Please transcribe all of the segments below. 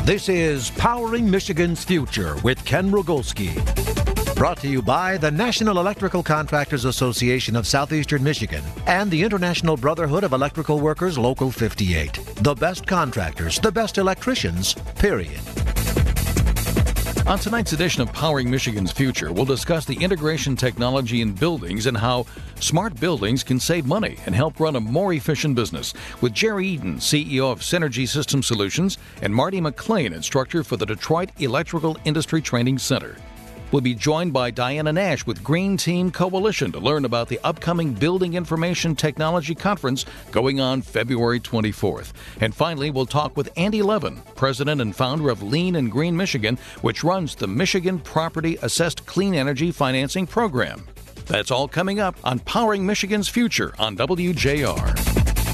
This is Powering Michigan's Future with Ken Rogolski. Brought to you by the National Electrical Contractors Association of Southeastern Michigan and the International Brotherhood of Electrical Workers Local 58. The best contractors, the best electricians, period. On tonight's edition of Powering Michigan's Future, we'll discuss the integration technology in buildings and how smart buildings can save money and help run a more efficient business. With Jerry Eaton, CEO of Synergy System Solutions, and Marty McLean, instructor for the Detroit Electrical Industry Training Center. We'll be joined by Diana Nash with Green Team Coalition to learn about the upcoming Building Information Technology Conference going on February 24th. And finally, we'll talk with Andy Levin, president and founder of Lean and Green Michigan, which runs the Michigan Property Assessed Clean Energy Financing Program. That's all coming up on Powering Michigan's Future on WJR.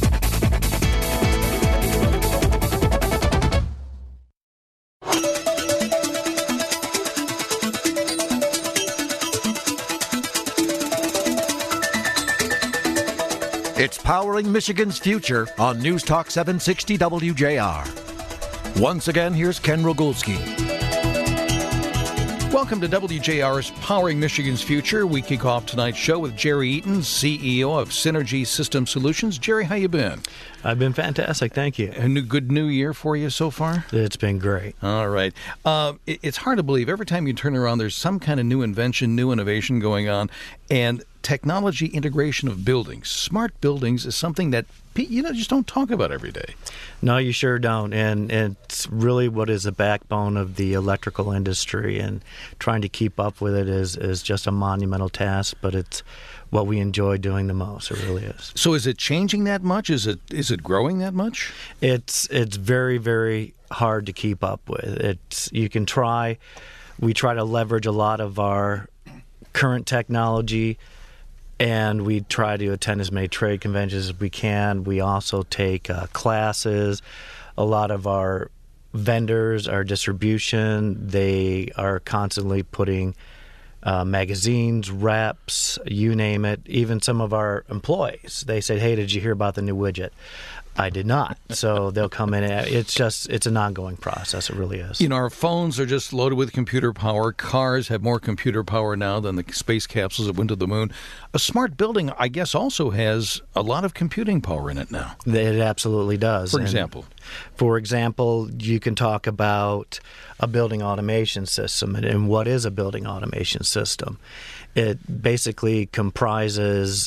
It's Powering Michigan's Future on News Talk 760 WJR. Once again, here's Ken Rogolski. Welcome to WJR's Powering Michigan's Future. We kick off tonight's show with Jerry Eaton, CEO of Synergy System Solutions. Jerry, how you been? I've been fantastic, thank you. A good new year for you so far? It's been great. All right. It's hard to believe. Every time you turn around, there's some kind of new invention, new innovation going on. And technology integration of buildings, smart buildings, is something that just don't talk about every day. No, you sure don't. And it's really what is the backbone of the electrical industry. And trying to keep up with it is just a monumental task, but it's what we enjoy doing the most. It really is. So is it changing that much? Is it growing that much? It's very, very hard to keep up with. We try to leverage a lot of our current technology, and we try to attend as many trade conventions as we can. We also take classes. A lot of our vendors, our distribution, they are constantly putting magazines, reps, you name it. Even some of our employees, they say, "Hey, did you hear about the new widget?" I did not. So they'll come in. It's an ongoing process. It really is. Our phones are just loaded with computer power. Cars have more computer power now than the space capsules that went to the moon. A smart building, I guess, also has a lot of computing power in it now. It absolutely does. For example, you can talk about a building automation system. And what is a building automation system? It basically comprises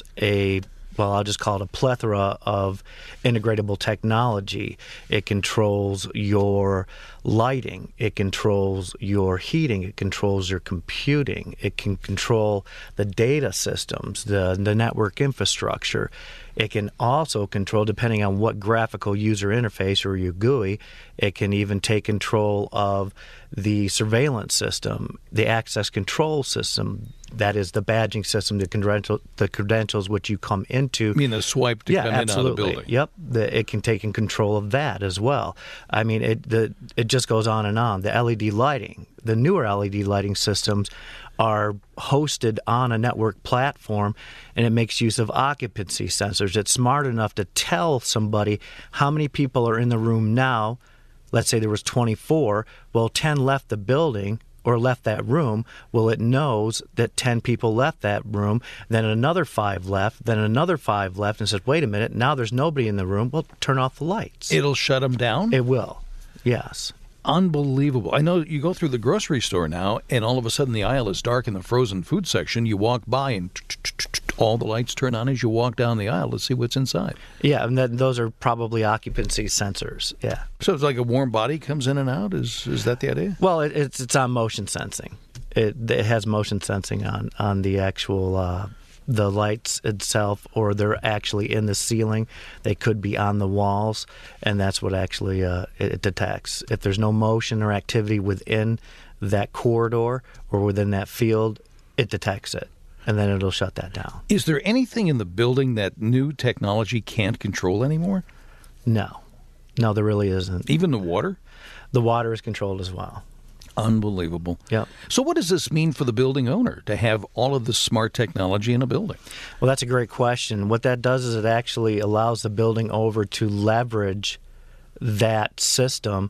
I'll just call it a plethora of integratable technology. It controls your lighting. It controls your heating. It controls your computing. It can control the data systems, the network infrastructure. It can also control, depending on what graphical user interface or your GUI, it can even take control of the surveillance system, the access control system, that is the badging system, the credentials which you come into. You mean the swipe to come in out of the building? Yep. It can take in control of that as well. I mean, it just goes on and on. The LED lighting, the newer LED lighting systems are hosted on a network platform, and it makes use of occupancy sensors. It's smart enough to tell somebody how many people are in the room now. Let's say there was 24. Well, 10 left the building or left that room. Well, it knows that 10 people left that room, then another 5 left, then another 5 left, and says, wait a minute, now there's nobody in the room. Well, turn off the lights. It'll shut them down? It will, yes. Unbelievable. I know you go through the grocery store now, and all of a sudden the aisle is dark in the frozen food section. You walk by, and all the lights turn on as you walk down the aisle to see what's inside. Yeah, and those are probably occupancy sensors, yeah. So it's like a warm body comes in and out? Is that the idea? Well, it's on motion sensing. It has motion sensing on the actual the lights itself, or they're actually in the ceiling. They could be on the walls, and that's what actually it detects. If there's no motion or activity within that corridor or within that field, it detects it, and then it'll shut that down. Is there anything in the building that new technology can't control anymore? No, there really isn't. Even the water? The water is controlled as well. Unbelievable. Yeah. So what does this mean for the building owner to have all of this smart technology in a building? Well, that's a great question. What that does is it actually allows the building owner to leverage that system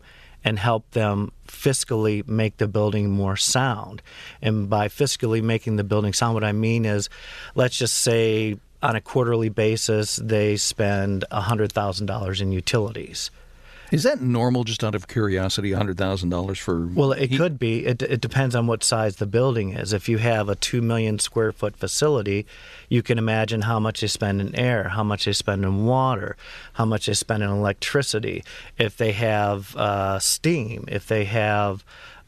and help them fiscally make the building more sound. And by fiscally making the building sound, what I mean is, let's just say on a quarterly basis, they spend $100,000 in utilities. Is that normal, just out of curiosity, $100,000 for... Well, it could be. It depends on what size the building is. If you have a 2 million square foot facility, you can imagine how much they spend in air, how much they spend in water, how much they spend in electricity. If they have steam, if they have,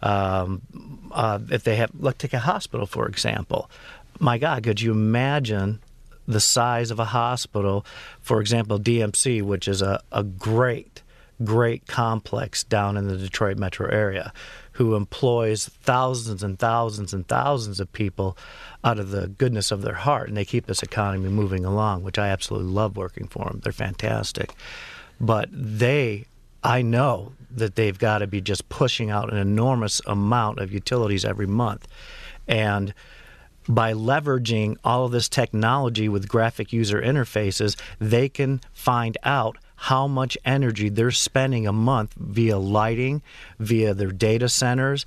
let's take a hospital, for example. My God, could you imagine the size of a hospital? For example, DMC, which is a great complex down in the Detroit metro area, who employs thousands and thousands and thousands of people out of the goodness of their heart, and they keep this economy moving along, which I absolutely love working for them. They're fantastic. But I know that they've got to be just pushing out an enormous amount of utilities every month. And by leveraging all of this technology with graphic user interfaces, they can find out how much energy they're spending a month via lighting, via their data centers.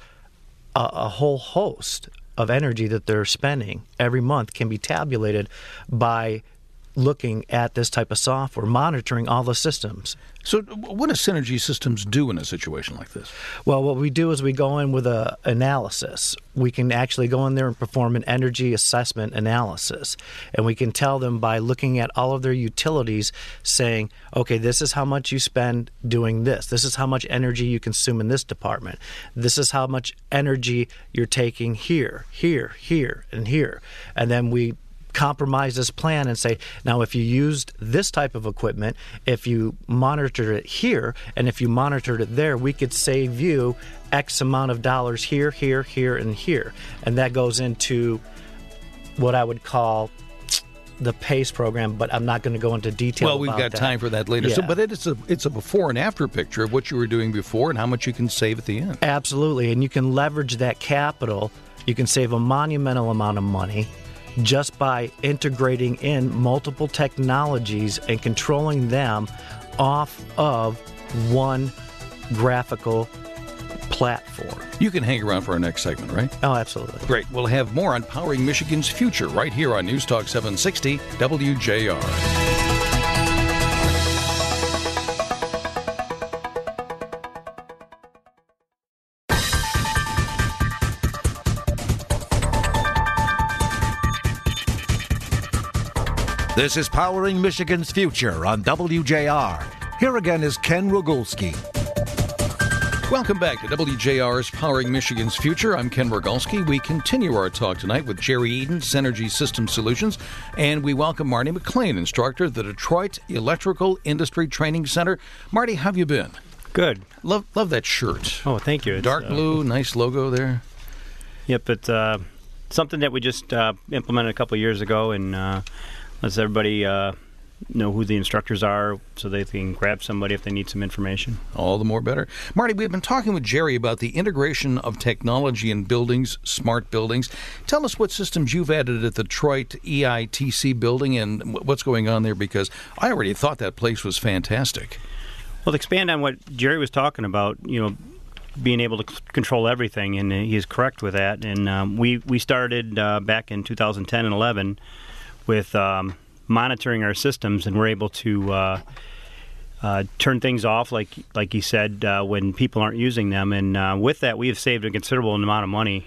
A whole host of energy that they're spending every month can be tabulated by looking at this type of software, monitoring all the systems. So what do Synergy Systems do in a situation like this? Well, what we do is we go in with an analysis. We can actually go in there and perform an energy assessment analysis. And we can tell them by looking at all of their utilities, saying, okay, this is how much you spend doing this. This is how much energy you consume in this department. This is how much energy you're taking here, here, here, and here. And then we compromise this plan and say, now if you used this type of equipment, if you monitored it here, and if you monitored it there, we could save you X amount of dollars here, here, here, and here. And that goes into what I would call the PACE program, but I'm not going to go into detail. Well, we've got time for that later. Yeah. So, but it's a before and after picture of what you were doing before and how much you can save at the end. Absolutely. And you can leverage that capital. You can save a monumental amount of money just by integrating in multiple technologies and controlling them off of one graphical platform. You can hang around for our next segment, right? Oh, absolutely. Great. We'll have more on powering Michigan's future right here on News Talk 760 WJR. This is Powering Michigan's Future on WJR. Here again is Ken Rogulski. Welcome back to WJR's Powering Michigan's Future. I'm Ken Rogulski. We continue our talk tonight with Jerry Eden, Synergy System Solutions, and we welcome Marty McLean, instructor at the Detroit Electrical Industry Training Center. Marty, how have you been? Good. Love that shirt. Oh, thank you. Dark blue, nice logo there. Yep, it's something that we just implemented a couple of years ago, and lets everybody know who the instructors are so they can grab somebody if they need some information. All the more better. Marty, we've been talking with Jerry about the integration of technology in buildings, smart buildings. Tell us what systems you've added at the Detroit EITC building and what's going on there, because I already thought that place was fantastic. Well, to expand on what Jerry was talking about, being able to control everything, and he is correct with that. And we started back in 2010 and 11 with monitoring our systems, and we're able to turn things off, like you said, when people aren't using them. And with that, we have saved a considerable amount of money.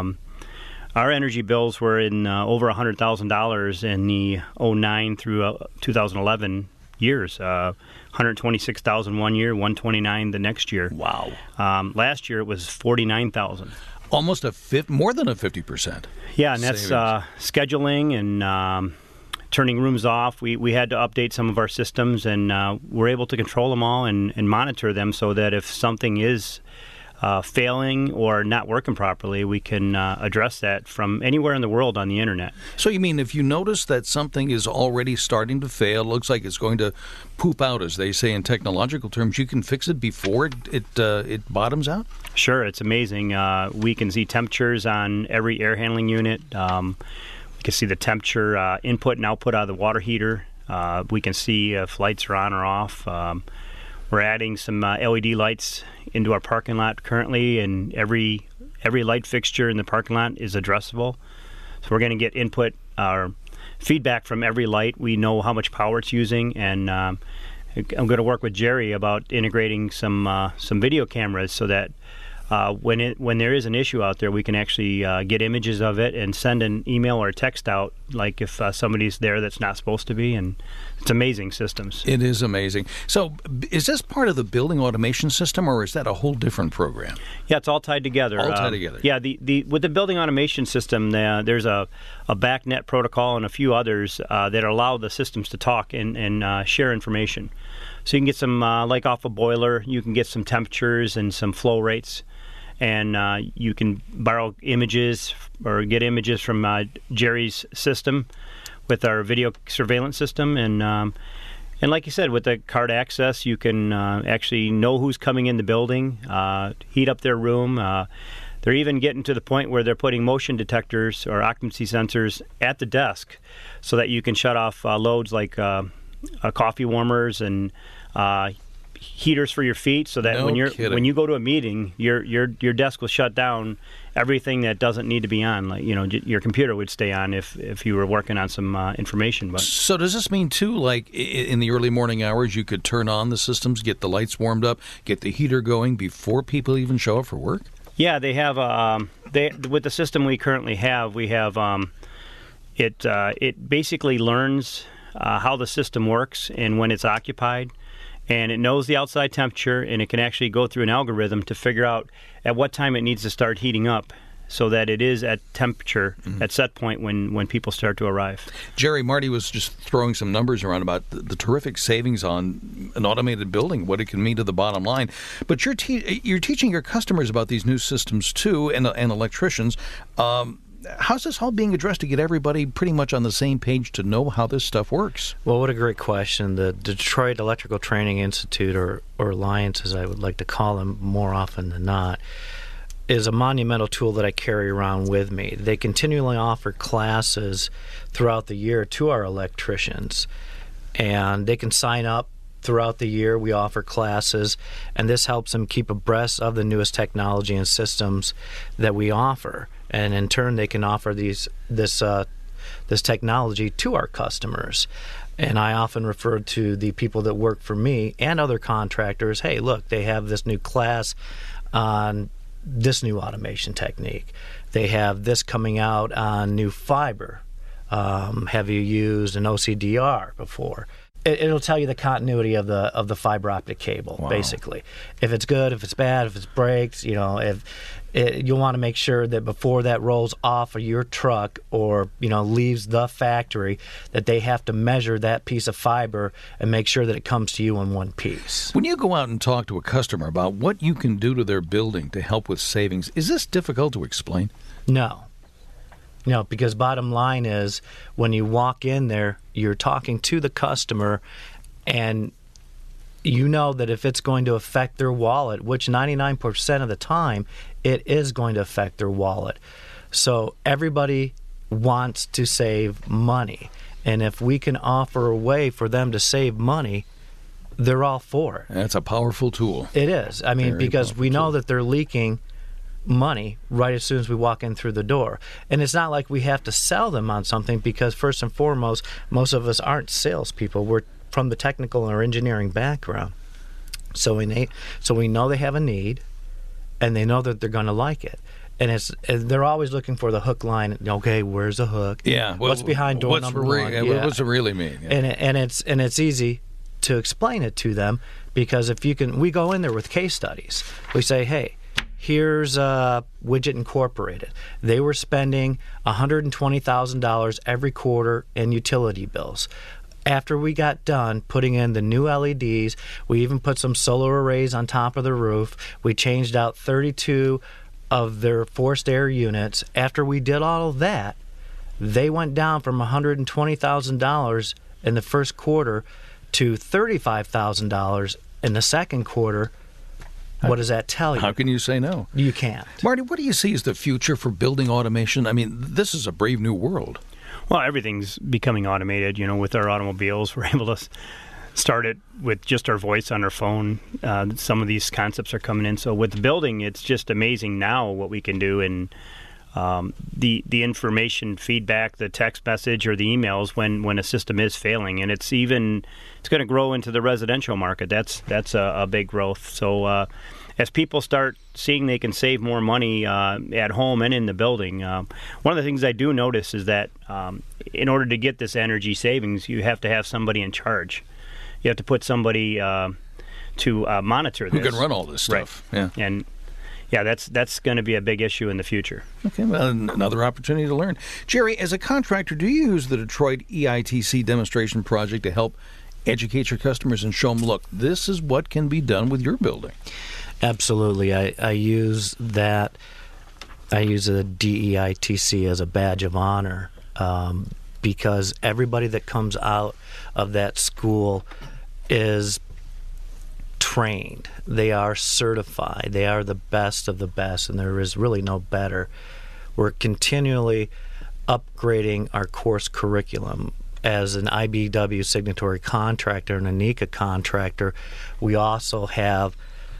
Our energy bills were in over $100,000 in the 2009 through 2011 years. $126,000 one year, $129,000 the next year. Wow! Last year it was $49,000. Almost more than a 50%. Yeah, and that's scheduling and turning rooms off. We had to update some of our systems, and we're able to control them all and monitor them so that if something is failing or not working properly, we can address that from anywhere in the world on the internet. So you mean if you notice that something is already starting to fail, looks like it's going to poop out, as they say in technological terms, you can fix it before it bottoms out? Sure, it's amazing. We can see temperatures on every air handling unit. We can see the temperature input and output out of the water heater. We can see if lights are on or off. We're adding some LED lights into our parking lot currently, and every light fixture in the parking lot is addressable. So we're going to get input or feedback from every light. We know how much power it's using, and I'm going to work with Jerry about integrating some video cameras so that when there is an issue out there, we can actually get images of it and send an email or a text out, like if somebody's there that's not supposed to be. And it's amazing systems. It is amazing. So is this part of the building automation system, or is that a whole different program? Yeah, it's all tied together. All tied together. Yeah, with the building automation system, there's a BACnet protocol and a few others that allow the systems to talk and share information. So you can get some, like off a boiler, you can get some temperatures and some flow rates. And you can borrow images or get images from Jerry's system with our video surveillance system. And like you said, with the card access, you can actually know who's coming in the building, heat up their room. They're even getting to the point where they're putting motion detectors or occupancy sensors at the desk so that you can shut off loads like coffee warmers and heaters for your feet, so that when you go to a meeting, your desk will shut down everything that doesn't need to be on. Like, your computer would stay on if you were working on some information. But so does this mean too, like in the early morning hours, you could turn on the systems, get the lights warmed up, get the heater going before people even show up for work? Yeah, they have. With the system we currently have, we have it basically learns how the system works and when it's occupied. And it knows the outside temperature, and it can actually go through an algorithm to figure out at what time it needs to start heating up so that it is at temperature, at set point when people start to arrive. Jerry, Marty was just throwing some numbers around about the terrific savings on an automated building, what it can mean to the bottom line. But you're teaching your customers about these new systems, too, and electricians. How's this all being addressed to get everybody pretty much on the same page to know how this stuff works? Well, what a great question. The Detroit Electrical Training Institute, or Alliance, as I would like to call them more often than not, is a monumental tool that I carry around with me. They continually offer classes throughout the year to our electricians, and they can sign up throughout the year. We offer classes, and this helps them keep abreast of the newest technology and systems that we offer. And in turn, they can offer this technology to our customers. And I often refer to the people that work for me and other contractors, hey, look, they have this new class on this new automation technique. They have this coming out on new fiber. Have you used an OCDR before? It'll tell you the continuity of the fiber optic cable. Wow. Basically. If it's good, if it's bad, if it breaks, you'll want to make sure that before that rolls off of your truck or leaves the factory, that they have to measure that piece of fiber and make sure that it comes to you in one piece. When you go out and talk to a customer about what you can do to their building to help with savings, is this difficult to explain? No, because bottom line is when you walk in there, you're talking to the customer, and you know that if it's going to affect their wallet, which 99% of the time it is going to affect their wallet. So everybody wants to save money. And if we can offer a way for them to save money, they're all for it. That's a powerful tool. It is. I mean, because we know that they're leaking money right as soon as we walk in through the door. And it's not like we have to sell them on something, because first and foremost, most of us aren't salespeople. We're from the technical or engineering background. So we know they have a need, and they know that they're going to like it. And they're always looking for the hook line. Okay, where's the hook? Yeah. What's behind door number one? Yeah. What's it really mean? Yeah. And it's easy to explain it to them, because we go in there with case studies. We say, hey, here's Widget Incorporated. They were spending $120,000 every quarter in utility bills. After we got done putting in the new LEDs, we even put some solar arrays on top of the roof. We changed out 32 of their forced air units. After we did all of that, they went down from $120,000 in the first quarter to $35,000 in the second quarter. What does that tell you? How can you say no? You can't. Marty, what do you see as the future for building automation? I mean, this is a brave new world. Well, everything's becoming automated. With our automobiles, we're able to started with just our voice on our phone. Some of these concepts are coming in. So with the building, it's just amazing now what we can do, and the information feedback, the text message or the emails when a system is failing, and it's going to grow into the residential market. That's a big growth. So as people start seeing they can save more money at home and in the building, one of the things I do notice is that in order to get this energy savings, you have to have somebody in charge. You have to put somebody to monitor this. Who can run all this stuff. Right. Yeah. And yeah, that's going to be a big issue in the future. Okay, well, another opportunity to learn. Jerry, as a contractor, do you use the Detroit EITC demonstration project to help educate your customers and show them, look, this is what can be done with your building? Absolutely. I use that. I use a DEITC as a badge of honor because everybody that comes out of that school is trained. They are certified. They are the best of the best, and there is really no better. We're continually upgrading our course curriculum. As an IBEW signatory contractor and a NECA contractor, we also have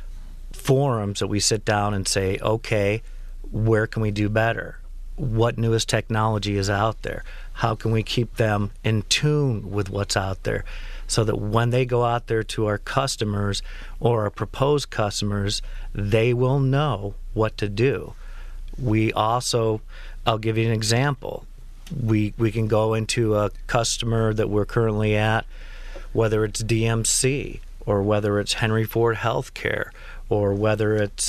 forums that we sit down and say, okay, where can we do better? What newest technology is out there? How can we keep them in tune with what's out there so that when they go out there to our customers or our proposed customers, they will know what to do? We also, I'll give you an example. We can go into a customer that we're currently at, whether it's DMC or whether it's Henry Ford Healthcare or whether it's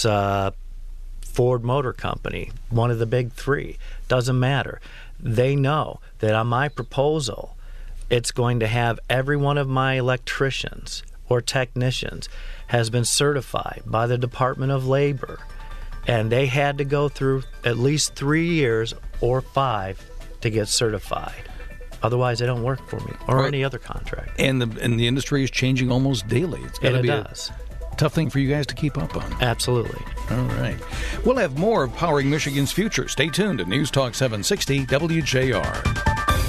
Ford Motor Company, one of the big three. Doesn't matter. They know that on my proposal, it's going to have every one of my electricians or technicians has been certified by the Department of Labor, and they had to go through at least 3 years or 5 to get certified. Otherwise, they don't work for me or any other contract. And the industry is changing almost daily. It's got to be a tough thing for you guys to keep up on. Absolutely. All right. We'll have more of Powering Michigan's Future. Stay tuned to News Talk 760 WJR.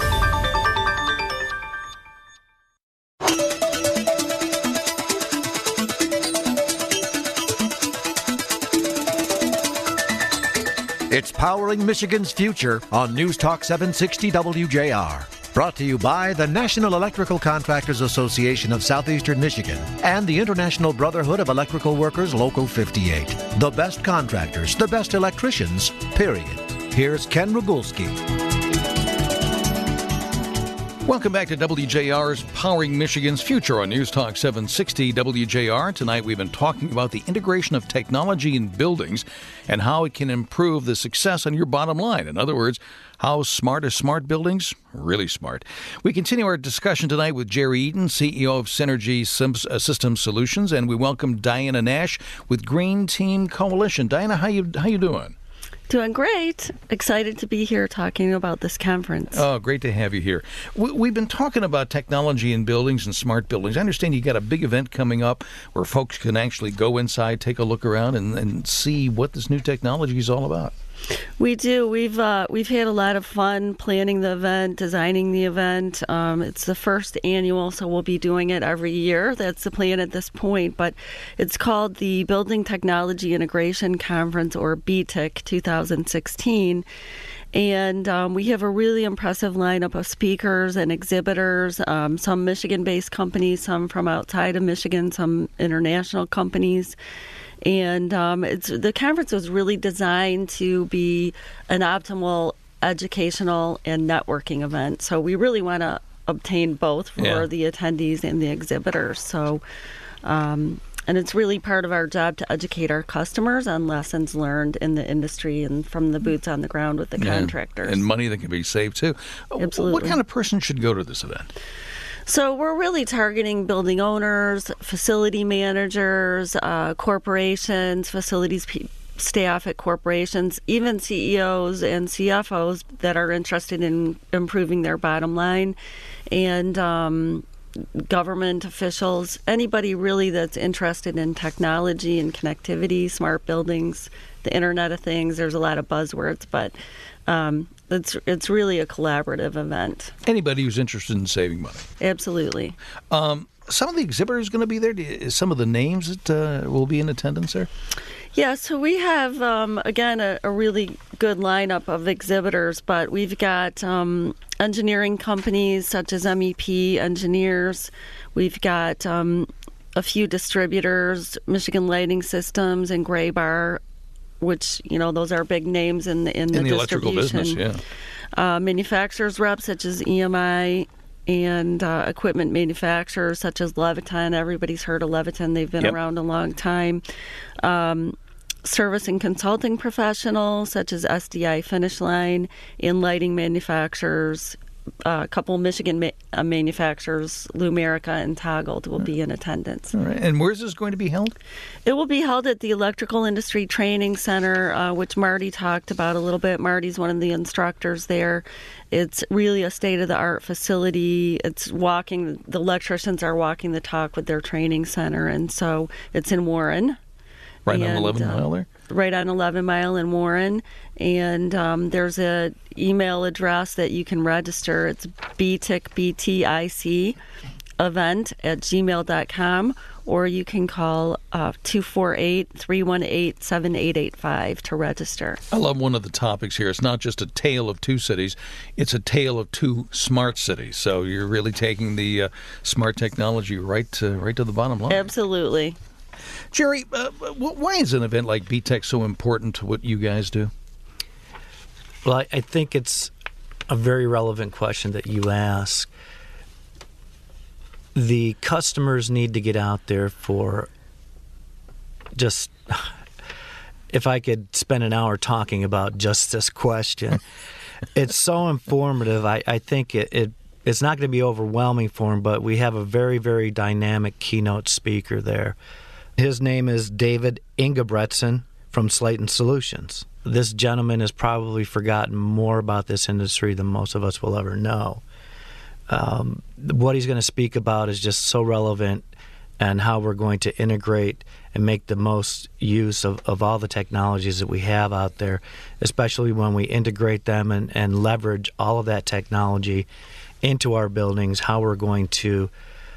It's Powering Michigan's Future on News Talk 760 WJR. Brought to you by the National Electrical Contractors Association of Southeastern Michigan and the International Brotherhood of Electrical Workers Local 58. The best contractors, the best electricians, period. Here's Ken Rogulski. Welcome back to WJR's Powering Michigan's Future on News Talk 760 WJR. Tonight we've been talking about the integration of technology in buildings and how it can improve the success on your bottom line. In other words, how smart are smart buildings? Really smart. We continue our discussion tonight with Jerry Eaton, CEO of Synergy Systems Solutions, and we welcome Diana Nash with Green Team Coalition. Diana, how you doing? Doing great. Excited to be here talking about this conference. Oh, great to have you here. We've been talking about technology in buildings and smart buildings. I understand you got a big event coming up where folks can actually go inside, take a look around, and see what this new technology is all about. We do. We've had a lot of fun planning the event, designing the event. It's the first annual, so we'll be doing it every year. That's the plan at this point. But it's called the Building Technology Integration Conference, or BTIC 2016. And we have a really impressive lineup of speakers and exhibitors, some Michigan-based companies, some from outside of Michigan, some international companies. And the conference was really designed to be an optimal educational and networking event. So we really want to obtain both for the attendees and the exhibitors. So, and it's really part of our job to educate our customers on lessons learned in the industry and from the boots on the ground with the contractors. And money that can be saved, too. Absolutely. What kind of person should go to this event? So we're really targeting building owners, facility managers, corporations, facilities staff at corporations, even CEOs and CFOs that are interested in improving their bottom line, and government officials, anybody really that's interested in technology and connectivity, smart buildings, the Internet of Things. There's a lot of buzzwords, but it's really a collaborative event. Anybody who's interested in saving money. Absolutely. Some of the exhibitors going to be there. Some of the names that will be in attendance there. Yeah, so we have, again, a really good lineup of exhibitors, but we've got engineering companies such as MEP Engineers. We've got a few distributors, Michigan Lighting Systems and Graybar, which, those are big names in the electrical business, yeah. Manufacturers reps such as EMI and equipment manufacturers such as Leviton. Everybody's heard of Leviton. They've been around a long time. Service and consulting professionals such as SDI Finish Line, and lighting manufacturers. A couple Michigan manufacturers, Lumerica and Toggled, will be in attendance. All right. And where's this going to be held? It will be held at the Electrical Industry Training Center, which Marty talked about a little bit. Marty's one of the instructors there. It's really a state-of-the-art facility. The electricians are walking the talk with their training center, and so it's in Warren. Right on 11 Mile there? Right on 11 Mile in Warren. And there's an email address that you can register. It's BTIC event at gmail.com, or you can call 248-318-7885 to register. I love one of the topics here. It's not just a tale of two cities. It's a tale of two smart cities. So you're really taking the smart technology right to the bottom line. Absolutely. Jerry, why is an event like BTEC so important to what you guys do? Well, I think it's a very relevant question that you ask. The customers need to get out there for just, if I could spend an hour talking about just this question, it's so informative. I think it's not going to be overwhelming for them, but we have a very, very dynamic keynote speaker there. His name is David Ingebretson from Slayton Solutions. This gentleman has probably forgotten more about this industry than most of us will ever know. What he's going to speak about is just so relevant, and how we're going to integrate and make the most use of all the technologies that we have out there, especially when we integrate them and leverage all of that technology into our buildings, how we're going to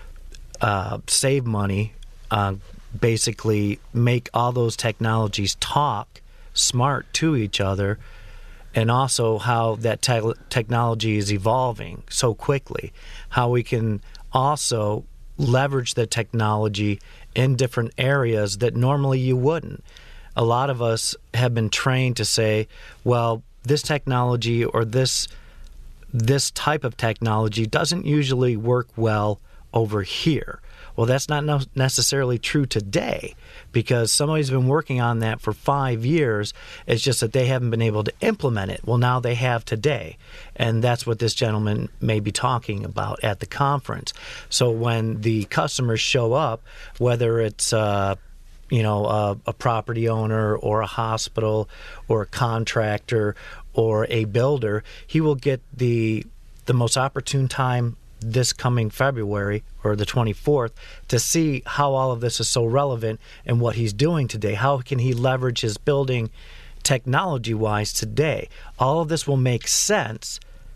save money, basically make all those technologies talk smart to each other, and also how that technology is evolving so quickly, how we can also leverage the technology in different areas that normally you wouldn't. A lot of us have been trained to say, well, this technology or this type of technology doesn't usually work well over here. Well, that's not necessarily true today, because somebody's been working on that for 5 years. It's just that they haven't been able to implement it. Well, now they have today, and that's what this gentleman may be talking about at the conference. So when the customers show up, whether it's a property owner or a hospital or a contractor or a builder, he will get the most opportune time this coming February, or the 24th, to see how all of this is so relevant and what he's doing today. How can he leverage his building technology-wise today? All of this will make sense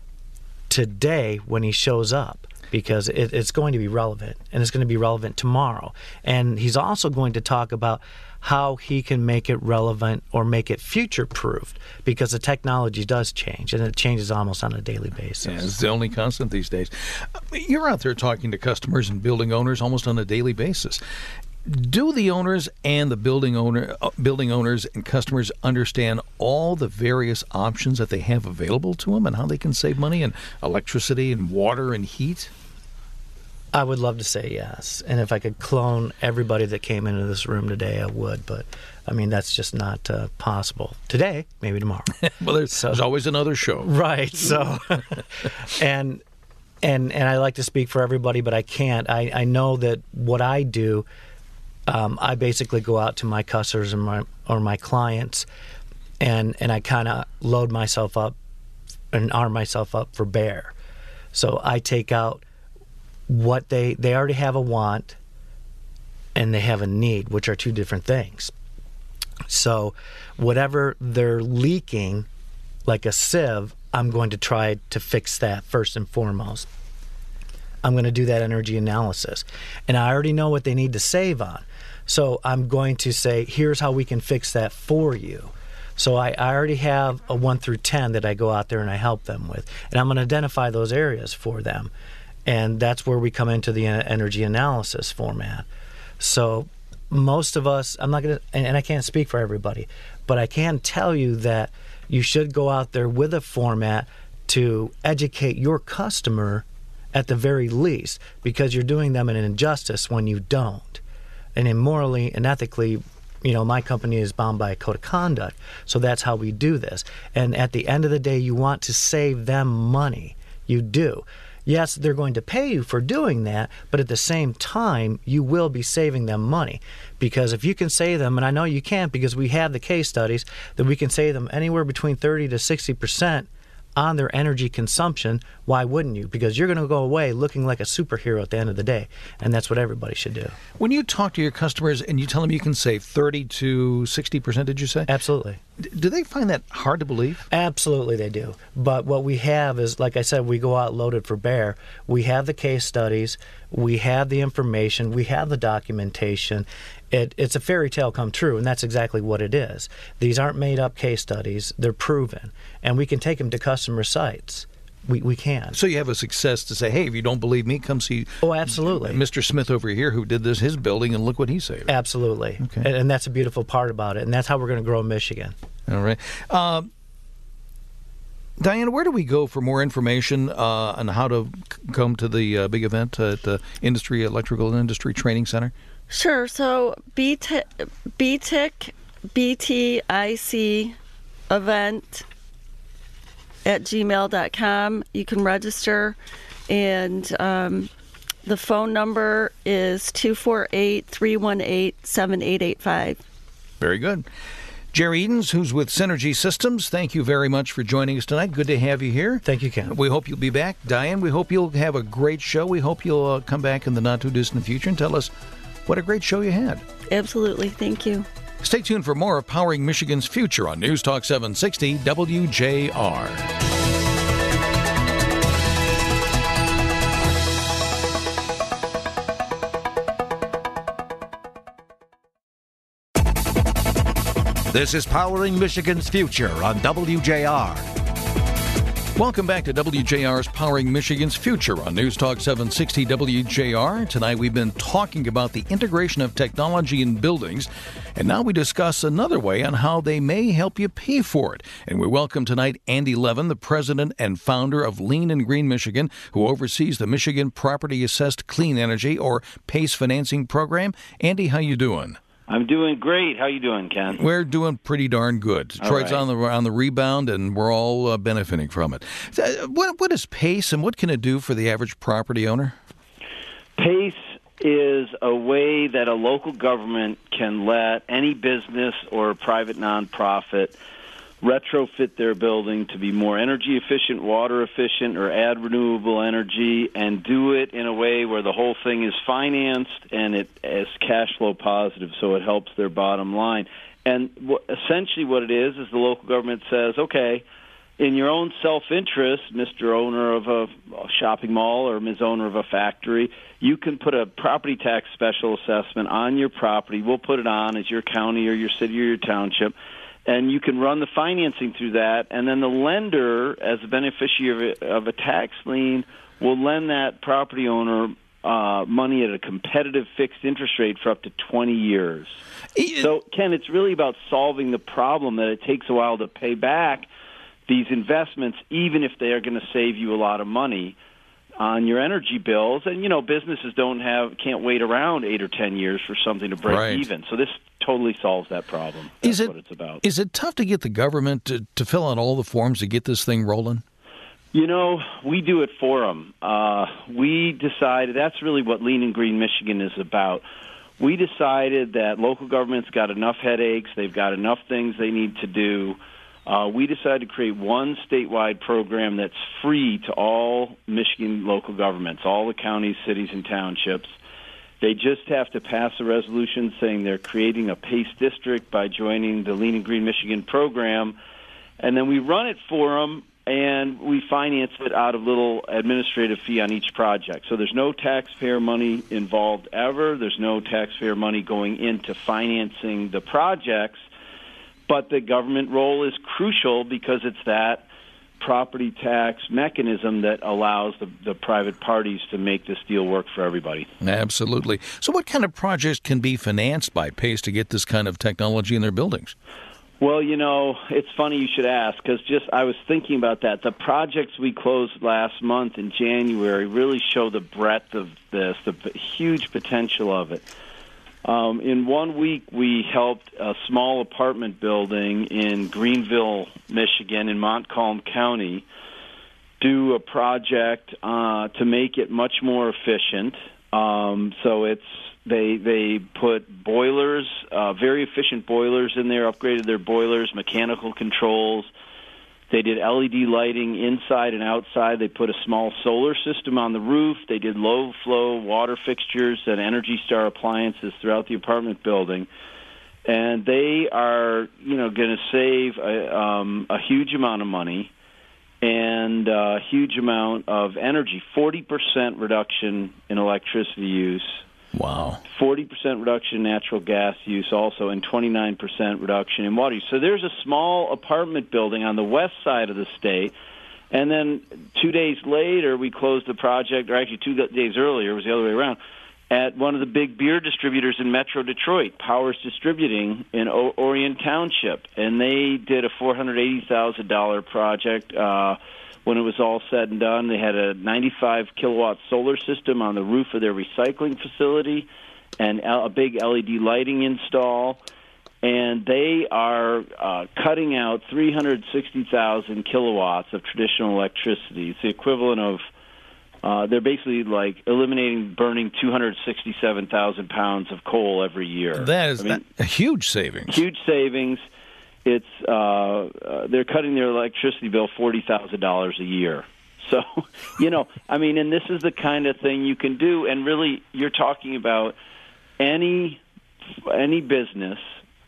today when he shows up, because it's going to be relevant, and it's going to be relevant tomorrow. And he's also going to talk about how he can make it relevant or make it future-proofed, because the technology does change, and it changes almost on a daily basis. Yeah, it's the only constant these days. You're out there talking to customers and building owners almost on a daily basis. Do the owners and the building owners and customers understand all the various options that they have available to them and how they can save money in electricity and water and heat? I would love to say yes. And if I could clone everybody that came into this room today, I would. But, I mean, that's just not possible. Today, maybe tomorrow. Well, there's always another show. Right. So, and I like to speak for everybody, but I can't. I know that what I do, I basically go out to my customers or my clients, and I kind of load myself up and arm myself up for bear. So I take out what they already have a want, and they have a need, which are two different things. So whatever they're leaking, like a sieve, I'm going to try to fix that first and foremost. I'm going to do that energy analysis. And I already know what they need to save on. So I'm going to say, here's how we can fix that for you. So I already have a 1 through 10 that I go out there and I help them with. And I'm going to identify those areas for them. And that's where we come into the energy analysis format. So most of us, I'm not going to, and I can't speak for everybody, but I can tell you that you should go out there with a format to educate your customer at the very least, because you're doing them an injustice when you don't. And immorally and ethically, my company is bound by a code of conduct, so that's how we do this. And at the end of the day, you want to save them money. You do. Yes, they're going to pay you for doing that, but at the same time, you will be saving them money. Because if you can save them, and I know you can't because we have the case studies, that we can save them anywhere between 30 to 60% on their energy consumption, why wouldn't you? Because you're going to go away looking like a superhero at the end of the day, and that's what everybody should do. When you talk to your customers and you tell them you can save 30 to 60%, did you say? Absolutely. Do they find that hard to believe? Absolutely they do. But what we have is, like I said, we go out loaded for bear. We have the case studies, we have the information, we have the documentation. It's a fairy tale come true, and that's exactly what it is. These aren't made-up case studies. They're proven. And we can take them to customer sites. We can. So you have a success to say, hey, if you don't believe me, come see absolutely. Mr. Smith over here who did his building, and look what he saved. Absolutely. Okay. And that's a beautiful part about it, and that's how we're going to grow Michigan. All right. Diana, where do we go for more information on how to come to the big event at the Electrical Industry Training Center? Sure. So BTIC event at gmail.com. You can register, and the phone number is 248-318-7885. Very good. Jerry Edens, who's with Synergy Systems, thank you very much for joining us tonight. Good to have you here. Thank you, Ken. We hope you'll be back. Diane, we hope you'll have a great show. We hope you'll come back in the not-too-distant future and tell us what a great show you had. Absolutely. Thank you. Stay tuned for more of Powering Michigan's Future on News Talk 760 WJR. This is Powering Michigan's Future on WJR. Welcome back to WJR's Powering Michigan's Future on News Talk 760 WJR. Tonight we've been talking about the integration of technology in buildings, and now we discuss another way on how they may help you pay for it. And we welcome tonight Andy Levin, the president and founder of Lean and Green Michigan, who oversees the Michigan Property Assessed Clean Energy, or PACE financing program. Andy, how you doing? I'm doing great. How you doing, Ken? We're doing pretty darn good. Detroit's on the rebound, and we're all benefiting from it. What is PACE, and what can it do for the average property owner? PACE is a way that a local government can let any business or private nonprofit retrofit their building to be more energy efficient, water efficient, or add renewable energy, and do it in a way where the whole thing is financed and it is cash flow positive, so it helps their bottom line. And essentially what it is the local government says, okay, in your own self-interest, Mr. Owner of a shopping mall or Ms. Owner of a factory, you can put a property tax special assessment on your property. We'll put it on as your county or your city or your township, and you can run the financing through that, and then the lender, as a beneficiary of a tax lien, will lend that property owner money at a competitive fixed interest rate for up to 20 years. So, Ken, it's really about solving the problem that it takes a while to pay back these investments, even if they are going to save you a lot of money on your energy bills. And, businesses can't wait around 8 or 10 years for something to break even. So this totally solves that problem. That's what it's about. Is it tough to get the government to fill out all the forms to get this thing rolling? We do it for them. We decided that's really what Lean and Green Michigan is about. We decided that local government's got enough headaches. They've got enough things they need to do. We decided to create one statewide program that's free to all Michigan local governments, all the counties, cities, and townships. They just have to pass a resolution saying they're creating a PACE district by joining the Lean and Green Michigan program, and then we run it for them and we finance it out of little administrative fee on each project. So there's no taxpayer money involved ever. There's no taxpayer money going into financing the projects, but the government role is crucial because it's that property tax mechanism that allows the private parties to make this deal work for everybody. Absolutely. So what kind of projects can be financed by PACE to get this kind of technology in their buildings? Well, it's funny you should ask, because I was thinking about that. The projects we closed last month in January really show the breadth of this, the huge potential of it. In 1 week, we helped a small apartment building in Greenville, Michigan, in Montcalm County, do a project to make it much more efficient. So they put boilers, very efficient boilers in there, upgraded their boilers, mechanical controls. They did LED lighting inside and outside. They put a small solar system on the roof. They did low-flow water fixtures and Energy Star appliances throughout the apartment building. And they are, going to save a huge amount of money and a huge amount of energy, 40% reduction in electricity use. Wow. 40% reduction in natural gas use also, and 29% reduction in water use. So there's a small apartment building on the west side of the state, and then 2 days later we closed the project, or actually 2 days earlier, it was the other way around, at one of the big beer distributors in Metro Detroit, Powers Distributing in Orion Township, and they did a $480,000 project. When it was all said and done, they had a 95-kilowatt solar system on the roof of their recycling facility and a big LED lighting install. And they are cutting out 360,000 kilowatts of traditional electricity. It's the equivalent of, they're basically like eliminating burning 267,000 pounds of coal every year. That is a huge savings. Huge savings. It's they're cutting their electricity bill $40,000 a year. So, and this is the kind of thing you can do. And really, you're talking about any business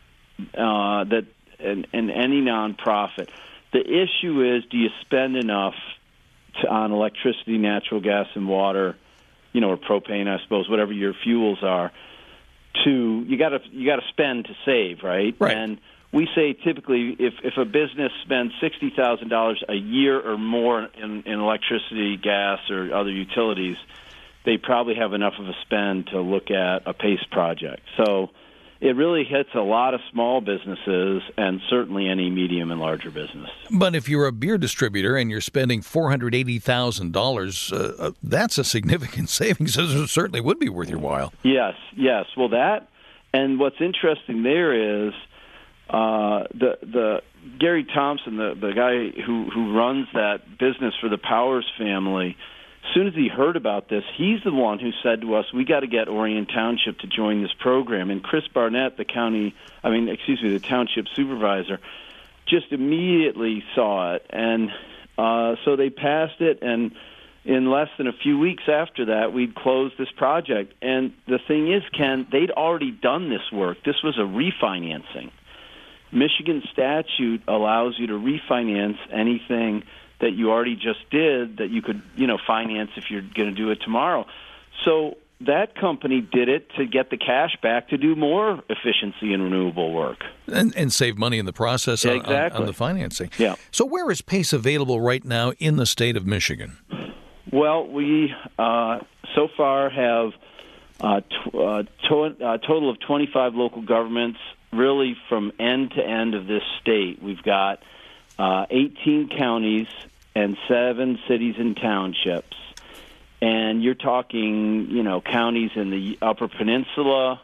that and any nonprofit. The issue is, do you spend enough on electricity, natural gas, and water, or propane, I suppose, whatever your fuels are? You got to spend to save, right? Right. And we say typically if a business spends $60,000 a year or more in electricity, gas, or other utilities, they probably have enough of a spend to look at a PACE project. So it really hits a lot of small businesses and certainly any medium and larger business. But if you're a beer distributor and you're spending $480,000, that's a significant savings. It certainly would be worth your while. Yes. Well, and what's interesting there is the Gary Thompson, the guy who runs that business for the Powers family, as soon as he heard about this, he's the one who said to us, we got to get Orion Township to join this program. And Chris Barnett, the township supervisor, just immediately saw it. And so they passed it, and in less than a few weeks after that, we'd closed this project. And the thing is, Ken, they'd already done this work. This was a refinancing. Michigan statute allows you to refinance anything that you already just did that you could, finance if you're going to do it tomorrow. So that company did it to get the cash back to do more efficiency and renewable work. And save money in the process on the financing. Yeah. So where is PACE available right now in the state of Michigan? Well, we so far have a total of 25 local governments, really from end to end of this state. We've got 18 counties and 7 cities and townships. And you're talking, counties in the Upper Peninsula,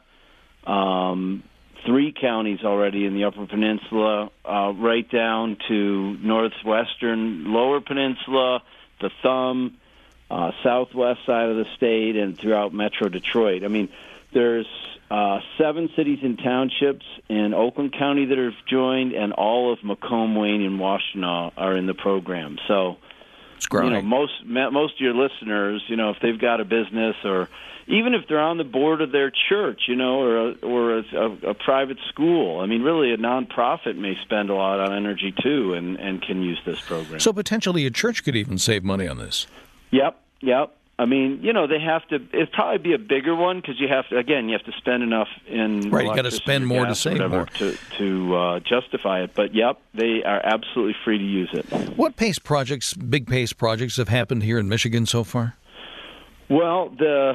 3 counties already in the Upper Peninsula, right down to northwestern Lower Peninsula, the Thumb, southwest side of the state, and throughout Metro Detroit. I mean, there's 7 cities and townships in Oakland County that have joined, and all of Macomb, Wayne, and Washtenaw are in the program. So It's growing. most of your listeners, if they've got a business, or even if they're on the board of their church, or a private school. I mean, really, a nonprofit may spend a lot on energy too, and can use this program. So potentially a church could even save money on this. Yep. I mean, they have to. It'd probably be a bigger one because you have to spend enough in. Right, you got to spend more to save more to justify it. But they are absolutely free to use it. What big PACE projects have happened here in Michigan so far? Well, the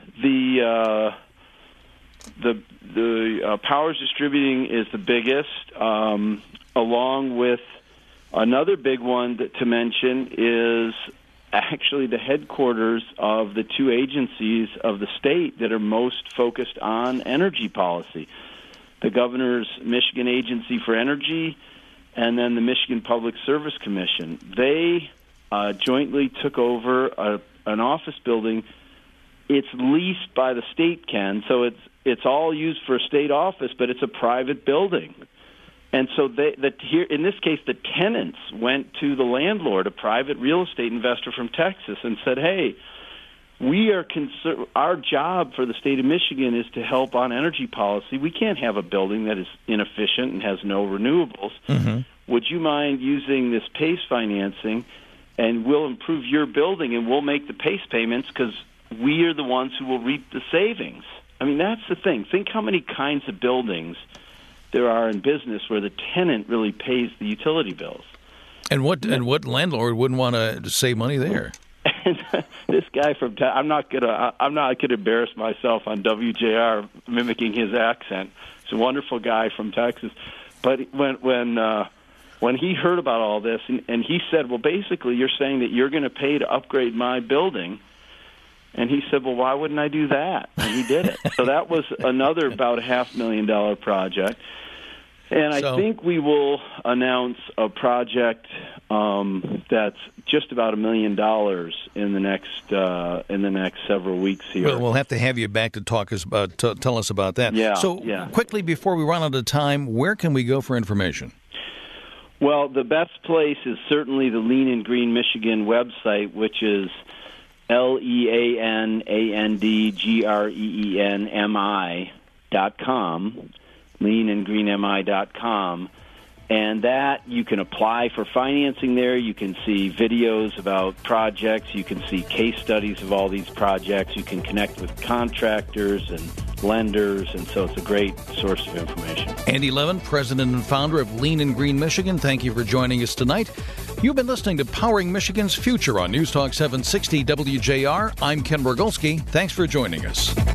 Powers Distributing is the biggest, along with another big one to mention is actually the headquarters of the two agencies of the state that are most focused on energy policy. The governor's Michigan Agency for Energy and then the Michigan Public Service Commission. They jointly took over an office building. It's leased by the state, Ken, so it's all used for a state office, but it's a private building. And so here in this case, the tenants went to the landlord, a private real estate investor from Texas, and said, "Hey, we are our job for the state of Michigan is to help on energy policy. We can't have a building that is inefficient and has no renewables. Mm-hmm. Would you mind using this PACE financing, and we'll improve your building, and we'll make the PACE payments because we are the ones who will reap the savings." I mean, that's the thing. Think how many kinds of buildings there are in business where the tenant really pays the utility bills. And what landlord wouldn't want to save money there? And this guy from I'm not gonna embarrass myself on WJR mimicking his accent. He's a wonderful guy from Texas. But when he heard about all this and he said, "Well, basically, you're saying that you're going to pay to upgrade my building." And he said, "Well, why wouldn't I do that?" And he did it. So that was another about $500,000 project. And I think we will announce a project that's just about $1 million in the next several weeks here. Well, we'll have to have you back to tell us about that. Yeah. So quickly before we run out of time, where can we go for information? Well, the best place is certainly the Lean and Green Michigan website, which is LeanandGreenMI.com, LeanandGreenMI.com, and that you can apply for financing there. You can see videos about projects. You can see case studies of all these projects. You can connect with contractors and lenders, and so it's a great source of information. Andy Levin, president and founder of Lean and Green Michigan, thank you for joining us tonight. You've been listening to Powering Michigan's Future on News Talk 760 WJR. I'm Ken Rogolski. Thanks for joining us.